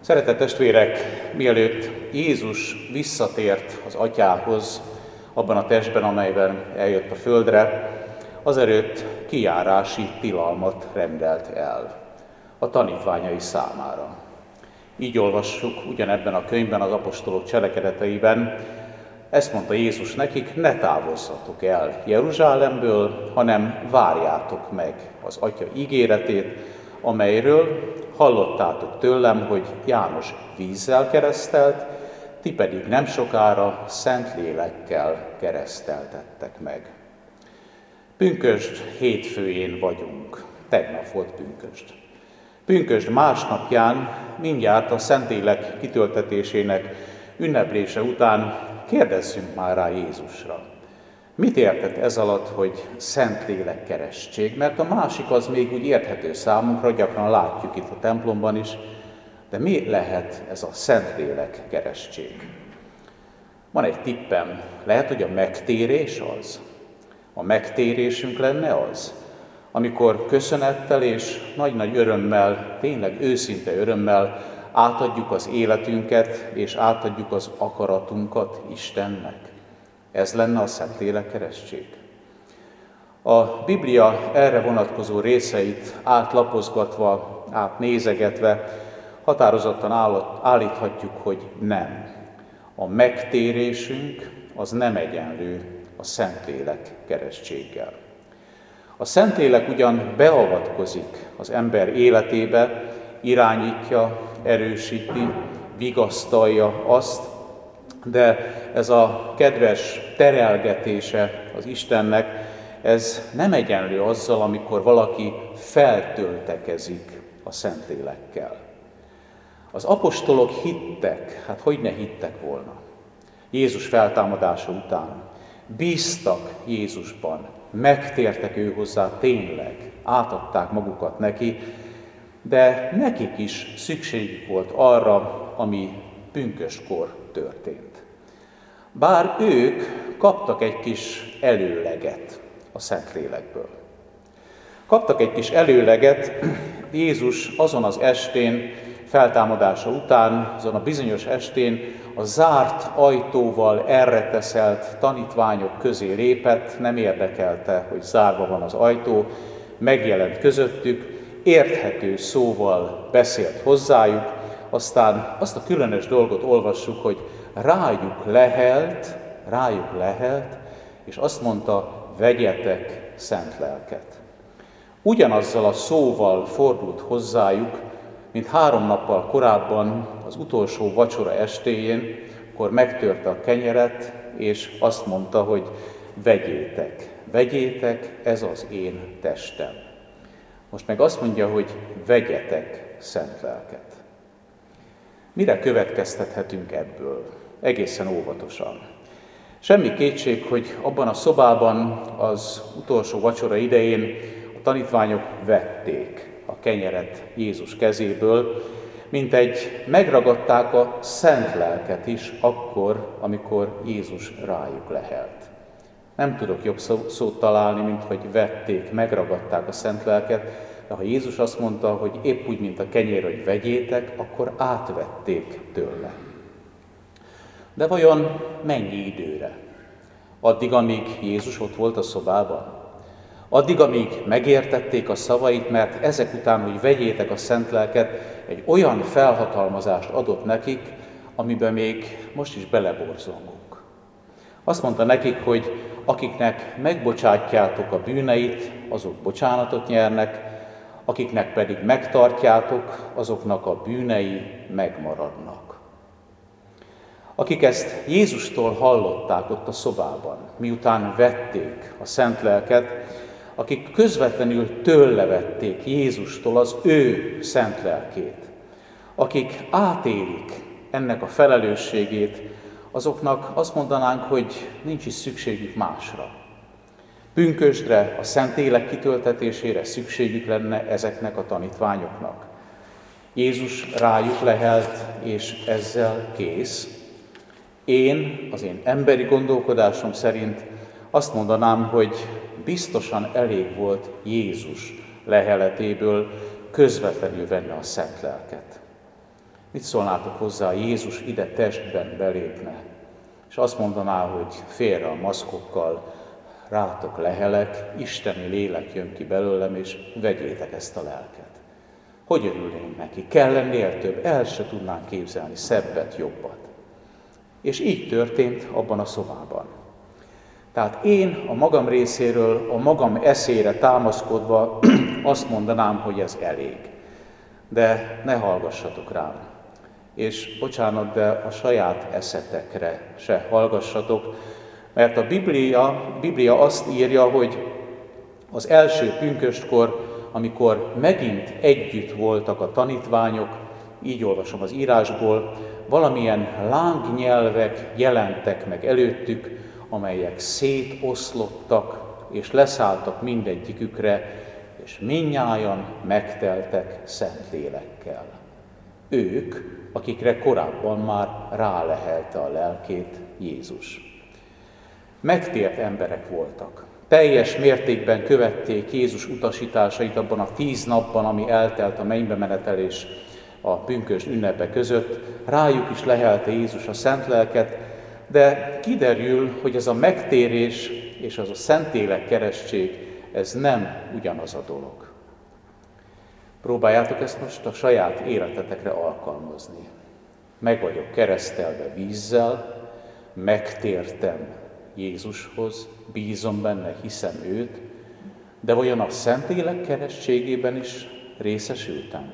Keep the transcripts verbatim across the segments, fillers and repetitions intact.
Szeretett testvérek, mielőtt Jézus visszatért az Atyához, abban a testben, amelyben eljött a földre, azelőtt kijárási tilalmat rendelt el a tanítványai számára. Így olvassuk ugyanebben a könyvben, az apostolok cselekedeteiben, ezt mondta Jézus nekik: ne távozzatok el Jeruzsálemből, hanem várjátok meg az Atya ígéretét, amelyről hallottátok tőlem, hogy János vízzel keresztelt, ti pedig nem sokára Szentlélekkel kereszteltettek meg. Pünkösd hétfőjén vagyunk. Tegnap volt pünkösd. Pünkösd másnapján, mindjárt a Szentlélek kitöltetésének ünneplése után kérdezzünk már rá Jézusra. Mit értett ez alatt, hogy Szentlélek keresztség? Mert a másik az még úgy érthető számunkra, gyakran látjuk itt a templomban is, de mi lehet ez a Szentlélek keresztség? Van egy tippem, lehet, hogy a megtérés az. A megtérésünk lenne az, amikor köszönettel és nagy-nagy örömmel, tényleg őszinte örömmel átadjuk az életünket, és átadjuk az akaratunkat Istennek. Ez lenne a Szentlélek keresztség. A Biblia erre vonatkozó részeit átlapozgatva, átnézegetve határozottan állíthatjuk, hogy nem. A megtérésünk az nem egyenlő a Szentlélek keresztséggel. A Szentlélek ugyan beavatkozik az ember életébe, irányítja, erősíti, vigasztalja azt, de ez a kedves terelgetése az Istennek, ez nem egyenlő azzal, amikor valaki feltöltekezik a Szentlélekkel. Az apostolok hittek, hát hogy ne hittek volna, Jézus feltámadása után. Bíztak Jézusban, megtértek ő hozzá tényleg, átadták magukat neki, de nekik is szükségük volt arra, ami pünkösdkor történt. Bár ők kaptak egy kis előleget a Szentlélekből. Kaptak egy kis előleget, Jézus azon az estén, feltámadása után, azon a bizonyos estén a zárt ajtóval elreteszelt tanítványok közé lépett, nem érdekelte, hogy zárva van az ajtó, megjelent közöttük, érthető szóval beszélt hozzájuk, aztán azt a különös dolgot olvassuk, hogy rájuk lehelt, rájuk lehelt, és azt mondta: vegyetek szent lelket. Ugyanazzal a szóval fordult hozzájuk, mint három nappal korábban, az utolsó vacsora estéjén, akkor megtörte a kenyeret, és azt mondta, hogy vegyétek, vegyétek, ez az én testem. Most meg azt mondja, hogy vegyetek szent lelket. Mire következtethetünk ebből? Egészen óvatosan. Semmi kétség, hogy abban a szobában az utolsó vacsora idején a tanítványok vették a kenyeret Jézus kezéből, mint egy megragadták a szent lelket is akkor, amikor Jézus rájuk lehelt. Nem tudok jobb szót találni, mint hogy vették, megragadták a szent lelket, de ha Jézus azt mondta, hogy épp úgy, mint a kenyér, hogy vegyétek, akkor átvették tőle. De vajon mennyi időre? Addig, amíg Jézus ott volt a szobában? Addig, amíg megértették a szavait, mert ezek után, hogy vegyétek a szent lelket, egy olyan felhatalmazást adott nekik, amiben még most is beleborzongunk. Azt mondta nekik, hogy akiknek megbocsátjátok a bűneit, azok bocsánatot nyernek, akiknek pedig megtartjátok, azoknak a bűnei megmaradnak. Akik ezt Jézustól hallották ott a szobában, miután vették a szent lelket, akik közvetlenül tőle vették Jézustól az ő szent lelkét, akik átélik ennek a felelősségét, azoknak azt mondanánk, hogy nincs is szükségük másra. Pünkösdre, a Szentlélek kitöltetésére szükségük lenne ezeknek a tanítványoknak. Jézus rájuk lehelt, és ezzel kész. Én, az én emberi gondolkodásom szerint azt mondanám, hogy biztosan elég volt Jézus leheletéből közvetlenül venni a szent lelket. Mit szólnátok hozzá, Jézus ide testben belépne, és azt mondaná, hogy félre a maszkokkal, rátok lehelek, isteni lélek jön ki belőlem, és vegyétek ezt a lelket. Hogy örülnénk neki? Kell ennél több, el se tudnánk képzelni szebbet, jobbat. És így történt abban a szobában. Tehát én a magam részéről, a magam eszére támaszkodva azt mondanám, hogy ez elég. De ne hallgassatok rám. És bocsánat, de a saját eszetekre se hallgassatok, mert a Biblia, Biblia azt írja, hogy az első pünköstkor, amikor megint együtt voltak a tanítványok, így olvasom az írásból, valamilyen lángnyelvek jelentek meg előttük, amelyek szétoszlottak és leszálltak mindegyikükre, és mindnyájan megteltek Szentlélekkel. Ők, akikre korábban már rálehelte a lelkét Jézus. Megtért emberek voltak. Teljes mértékben követték Jézus utasításait abban a tíz napban, ami eltelt a mennybe menetel és a pünkösd ünnepe között. Rájuk is lehelte Jézus a szent lelket, de kiderül, hogy ez a megtérés és az a Szentlélek keresztség, ez nem ugyanaz a dolog. Próbáljátok ezt most a saját életetekre alkalmazni. Meg vagyok keresztelve vízzel, megtértem Jézushoz, bízom benne, hiszem őt, de vajon a Szentlélek keresztségében is részesültem?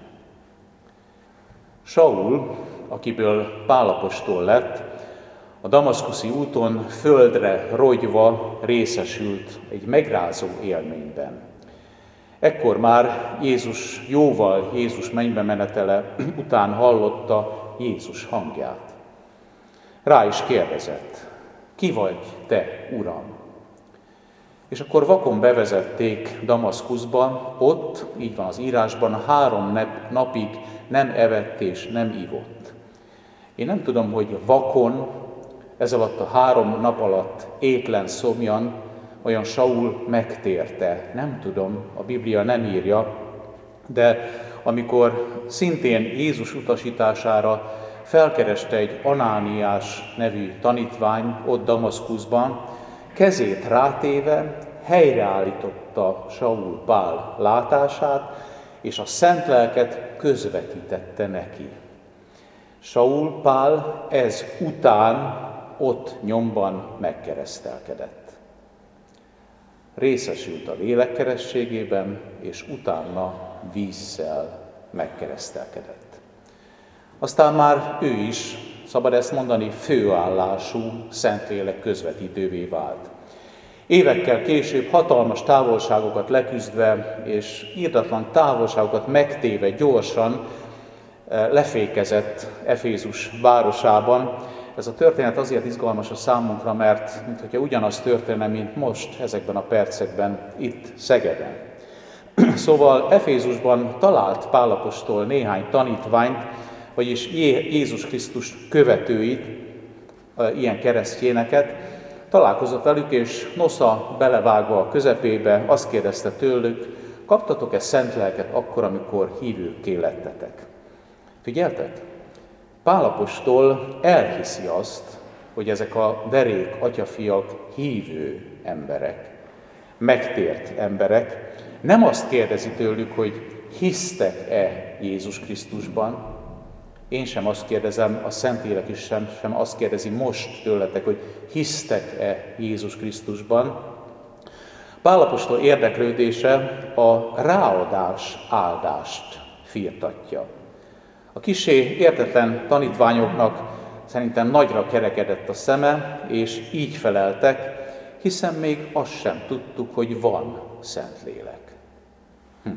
Saul, akiből Pál apostol lett, a damaszkuszi úton földre rogyva részesült egy megrázó élményben. Ekkor már Jézus, jóval Jézus mennybe menetele után hallotta Jézus hangját. Rá is kérdezett, ki vagy te, Uram? És akkor vakon bevezették Damaszkuszba, ott, így van az írásban, három napig nem evett és nem ivott. Én nem tudom, hogy vakon, ez alatt a három nap alatt étlen szomjan, olyan Saul megtérte. Nem tudom, a Biblia nem írja, de amikor szintén Jézus utasítására felkereste egy Anániás nevű tanítvány ott Damaszkuszban, kezét rátéve helyreállította Saul Pál látását, és a szent lelket közvetítette neki. Saul Pál ez után ott nyomban megkeresztelkedett. Részesült a lélek keresztségében, és utána vízzel megkeresztelkedett. Aztán már ő is, szabad ezt mondani, főállású Szentlélek közvetítővé vált. Évekkel később hatalmas távolságokat leküzdve és irdatlan távolságokat megtéve gyorsan lefékezett Efézus városában. Ez a történet azért izgalmas a számunkra, mert mintha ugyanaz történne, mint most ezekben a percekben itt Szegeden. Szóval Efézusban talált Pál apostol néhány tanítványt, vagyis Jézus Krisztus követőit, ilyen keresztjéneket, találkozott velük, és nosza belevágva a közepébe azt kérdezte tőlük, kaptatok-e szent lelket akkor, amikor hívőkké lettetek? Figyeltek? Pál apostol elhiszi azt, hogy ezek a derék atyafiak hívő emberek, megtért emberek. Nem azt kérdezi tőlük, hogy hisztek-e Jézus Krisztusban. Én sem azt kérdezem, a Szentlélek is sem, sem azt kérdezi most tőletek, hogy hisztek-e Jézus Krisztusban. Pál apostol érdeklődése a ráadás áldást firtatja. A kissé értetlen tanítványoknak szerintem nagyra kerekedett a szeme, és így feleltek, hiszen még azt sem tudtuk, hogy van Szentlélek. Hm.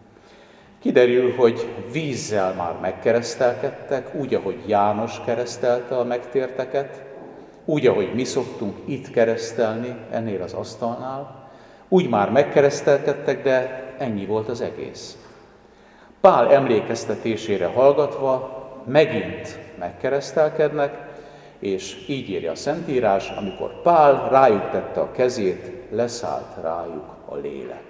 Kiderül, hogy vízzel már megkeresztelkedtek, úgy, ahogy János keresztelte a megtérteket, úgy, ahogy mi szoktunk itt keresztelni, ennél az asztalnál, úgy már megkeresztelkedtek, de ennyi volt az egész. Pál emlékeztetésére hallgatva megint megkeresztelkednek, és így írja a Szentírás, amikor Pál rájuk tette a kezét, leszállt rájuk a lélek.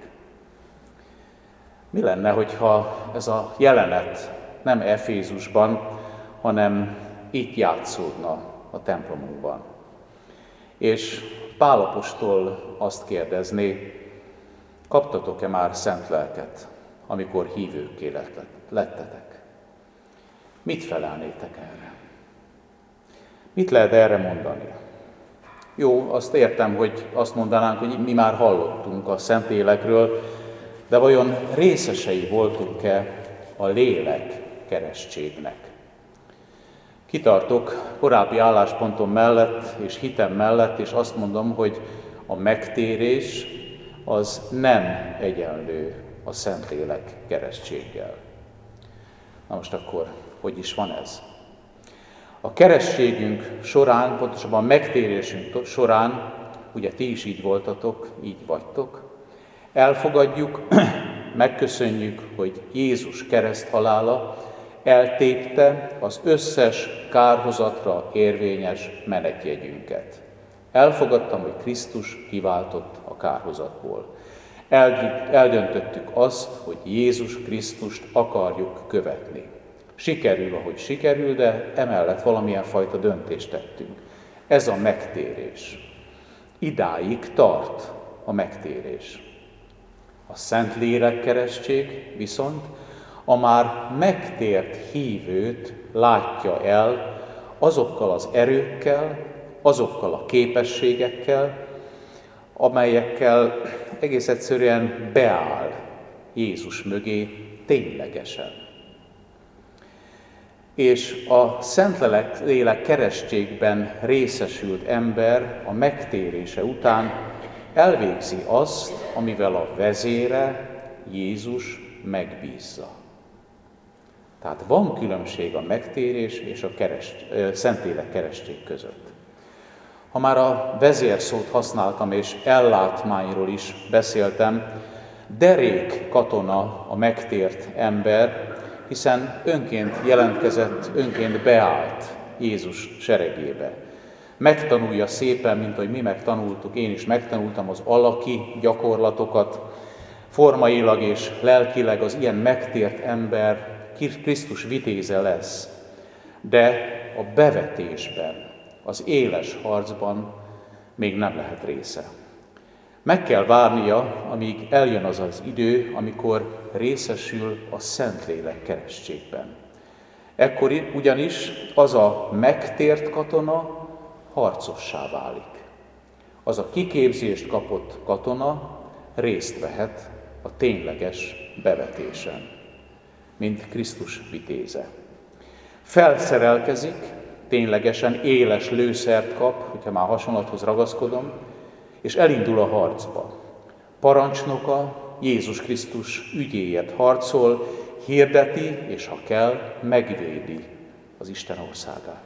Mi lenne, hogyha ez a jelenet nem Efézusban, hanem itt játszódna a templomunkban. És Pál apostol azt kérdezné, kaptatok-e már szent lelket, amikor hívőkké lettetek? Mit felelnétek erre? Mit lehet erre mondani? Jó, azt értem, hogy azt mondanánk, hogy mi már hallottunk a Szentlélekről, de vajon részesei voltunk-e a lélek keresztségnek? Kitartok korábbi álláspontom mellett és hitem mellett, és azt mondom, hogy a megtérés az nem egyenlő a Szentlélek keresztséggel. Na most akkor, hogy is van ez? A keresztségünk során, pontosabban a megtérésünk során, ugye ti is így voltatok, így vagytok, elfogadjuk, megköszönjük, hogy Jézus kereszthalála eltépte az összes kárhozatra érvényes menetjegyünket. Elfogadtam, hogy Krisztus kiváltott a kárhozatból. Eldöntöttük azt, hogy Jézus Krisztust akarjuk követni. Sikerül, ahogy sikerül, de emellett valamilyen fajta döntést tettünk. Ez a megtérés. Idáig tart a megtérés. A Szentlélek keresztség viszont a már megtért hívőt látja el azokkal az erőkkel, azokkal a képességekkel, amelyekkel egész egyszerűen beáll Jézus mögé ténylegesen. És a Szentlélek keresztségben részesült ember a megtérése után elvégzi azt, amivel a vezére Jézus megbízza. Tehát van különbség a megtérés és a kerest, Szentlélek keresztség között. Ha már a vezér szót használtam és ellátmányról is beszéltem, derék katona a megtért ember, hiszen önként jelentkezett, önként beállt Jézus seregébe. Megtanulja szépen, mint ahogy mi megtanultuk, én is megtanultam az alaki gyakorlatokat, formailag és lelkileg az ilyen megtért ember Krisztus vitéze lesz, de a bevetésben, az éles harcban még nem lehet része. Meg kell várnia, amíg eljön az az idő, amikor részesül a Szentlélek keresztségben. Ekkor ugyanis az a megtért katona harcossá válik. Az a kiképzést kapott katona részt vehet a tényleges bevetésen, mint Krisztus vitéze. Felszerelkezik, ténylegesen éles lőszert kap, hogyha már hasonlathoz ragaszkodom, és elindul a harcba. Parancsnoka Jézus Krisztus ügyéért harcol, hirdeti, és ha kell, megvédi az Isten országát.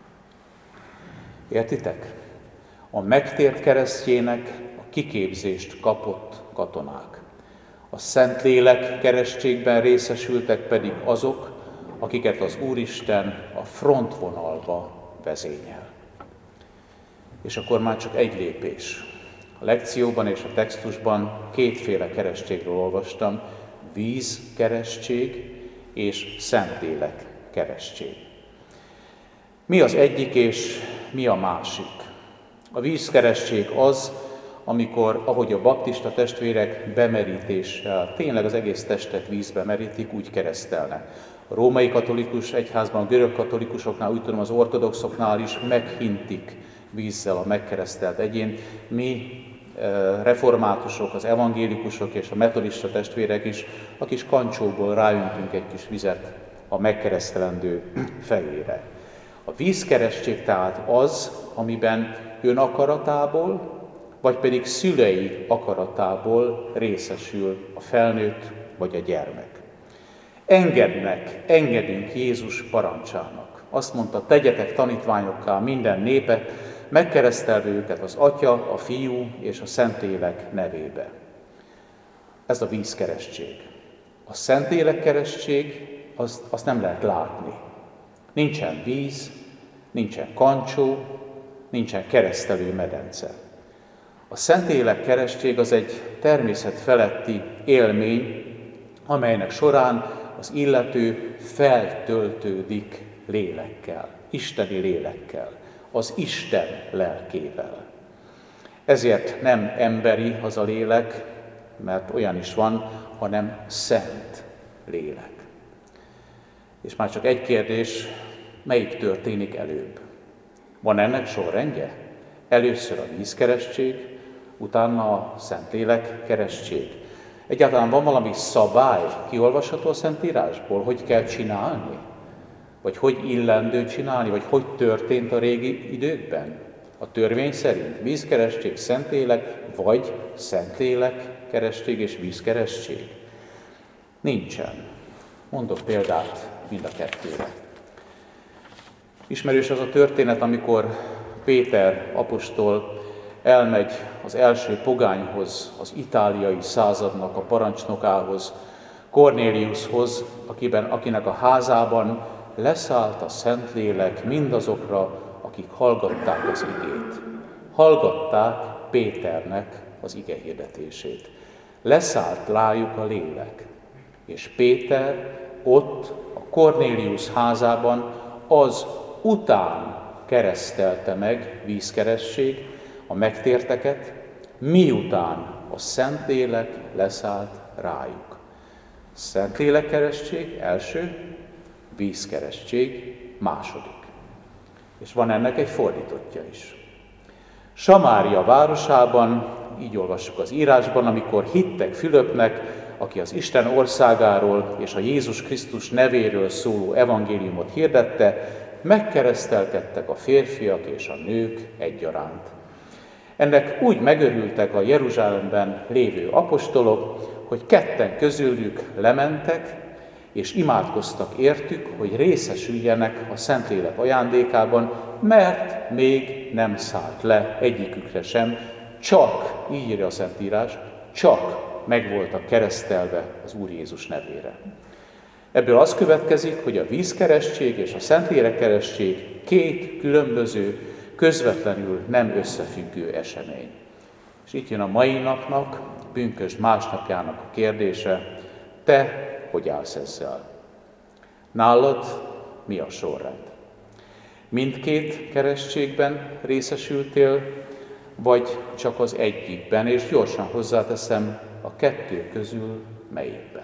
Értitek? A megtért keresztjének a kiképzést kapott katonák. A Szentlélek keresztségben részesültek pedig azok, akiket az Úristen a frontvonalba vezényel. És akkor már csak egy lépés. A lekcióban és a textusban kétféle keresztségről olvastam, vízkeresztség és Szentlélek keresztség. Mi az egyik és mi a másik? A vízkeresztség az, amikor, ahogy a baptista testvérek bemerítéssel, tényleg az egész testet vízbe merítik, úgy keresztelnek. A római katolikus egyházban, a görög katolikusoknál, úgy tudom az ortodoxoknál is meghintik vízzel a megkeresztelt egyént. Mi reformátusok, az evangélikusok és a metodista testvérek is a kis kancsóból ráöntünk egy kis vizet a megkeresztelendő fejére. A vízkeresztség tehát az, amiben ön akaratából, vagy pedig szülei akaratából részesül a felnőtt vagy a gyermek. Engednek, engedünk Jézus parancsának. Azt mondta, tegyetek tanítványokká minden népet, megkeresztelve őket az Atya, a Fiú és a Szentlélek nevébe. Ez a vízkeresztség. A Szentlélek keresztség, azt, azt nem lehet látni. Nincsen víz, nincsen kancsó, nincsen keresztelő medence. A Szentlélek keresztség az egy természet feletti élmény, amelynek során az illető feltöltődik lélekkel, isteni lélekkel, az Isten lelkével. Ezért nem emberi az a lélek, mert olyan is van, hanem szent lélek. És már csak egy kérdés, melyik történik előbb? Van ennek sorrendje? Először a vízkeresztség, utána a Szentlélek keresztség. Egyáltalán van valami szabály, kiolvasható a Szentírásból, hogy kell csinálni? Vagy hogy illendő csinálni, vagy hogy történt a régi időkben? A törvény szerint vízkeresztség, Szentlélek, vagy Szentlélek keresztség és vízkeresztség? Nincsen. Mondok példát mind a kettőre. Ismerős az a történet, amikor Péter apostol elmegy az első pogányhoz, az itáliai századnak a parancsnokához, Kornéliushoz, akiben, akinek a házában leszállt a Szentlélek mindazokra, akik hallgatták az igét. Hallgatták Péternek az ige hirdetését. Leszállt rájuk a lélek, és Péter ott a Kornélius házában az után keresztelte meg, vízkeresztség, a megtérteket, miután a Szentlélek leszállt rájuk. Szentlélek keresztség első, vízkeresztség második. És van ennek egy fordítottja is. Samária városában, így olvassuk az írásban, amikor hittek Fülöpnek, aki az Isten országáról és a Jézus Krisztus nevéről szóló evangéliumot hirdette, megkeresztelkedtek a férfiak és a nők egyaránt. Ennek úgy megörültek a Jeruzsálemben lévő apostolok, hogy ketten közülük lementek, és imádkoztak értük, hogy részesüljenek a Szentlélek ajándékában, mert még nem szállt le egyikükre sem, csak, így írja a Szentírás, csak meg voltak keresztelve az Úr Jézus nevére. Ebből az következik, hogy a vízkeresztség és a Szentlélek keresztség két különböző, közvetlenül nem összefüggő esemény. És itt jön a mai napnak, pünkösd másnapjának a kérdése, te hogy állsz ezzel? Nálad mi a sorrend? Mindkét keresztségben részesültél, vagy csak az egyikben, és gyorsan hozzáteszem, a kettő közül melyikben?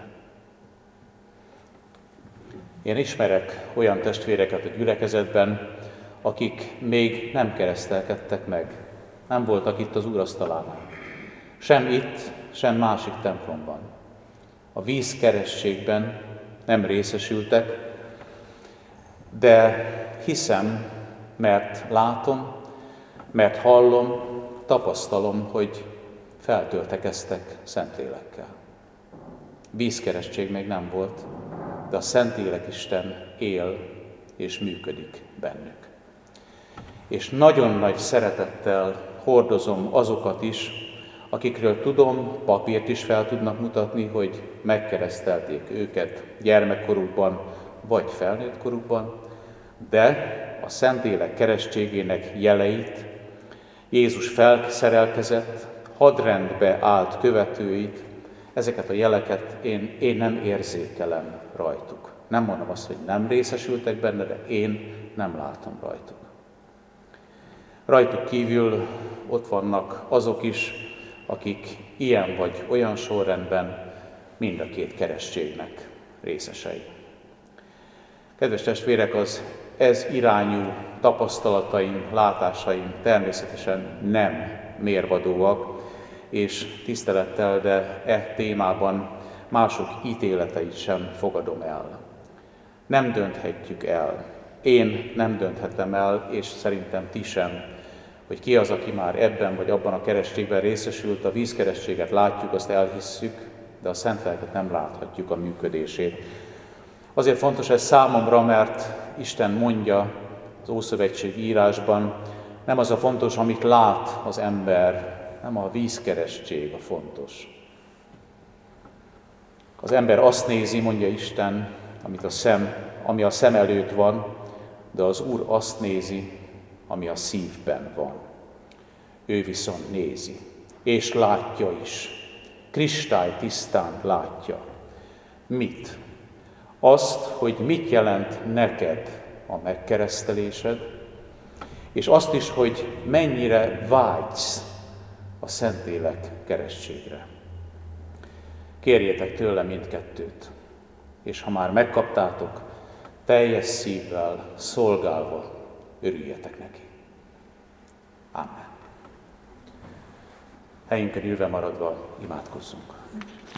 Én ismerek olyan testvéreket a gyülekezetben, akik még nem keresztelkedtek meg, nem voltak itt az úrasztalánál. Sem itt, sem másik templomban. A vízkeresztségben nem részesültek, de hiszem, mert látom, mert hallom, tapasztalom, hogy feltöltekeztek Szentlélekkel. Vízkeresztség még nem volt, de a Szentlélek Isten él és működik bennük. És nagyon nagy szeretettel hordozom azokat is, akikről tudom, papírt is fel tudnak mutatni, hogy megkeresztelték őket gyermekkorukban vagy felnőtt korukban, de a Szentlélek keresztségének jeleit, Jézus felszerelkezett, hadrendbe állt követőit, ezeket a jeleket én, én nem érzékelem rajtuk. Nem mondom azt, hogy nem részesültek benne, de én nem látom rajtuk. Rajtuk kívül ott vannak azok is, akik ilyen vagy olyan sorrendben mind a két keresztségnek részesei. Kedves testvérek, az ez irányú tapasztalataim, látásaim természetesen nem mérvadóak, és tisztelettel, de e témában mások ítéleteit sem fogadom el. Nem dönthetjük el, én nem dönthetem el, és szerintem ti sem, hogy ki az, aki már ebben vagy abban a keresztségben részesült, a vízkeresztséget látjuk, azt elhisszük, de a Szentléleket nem láthatjuk a működését. Azért fontos ez számomra, mert Isten mondja az Ószövetségi írásban, nem az a fontos, amit lát az ember, nem a vízkeresztség a fontos. Az ember azt nézi, mondja Isten, amit a szem, ami a szem előtt van, de az Úr azt nézi, ami a szívben van. Ő viszont nézi, és látja is, kristálytisztán látja. Mit? Azt, hogy mit jelent neked a megkeresztelésed, és azt is, hogy mennyire vágysz a Szentlélek keresztségre. Kérjétek tőle mindkettőt, és ha már megkaptátok, teljes szívvel, szolgálva örüljetek neki. Amen. Helyünkön ülve maradva imádkozzunk.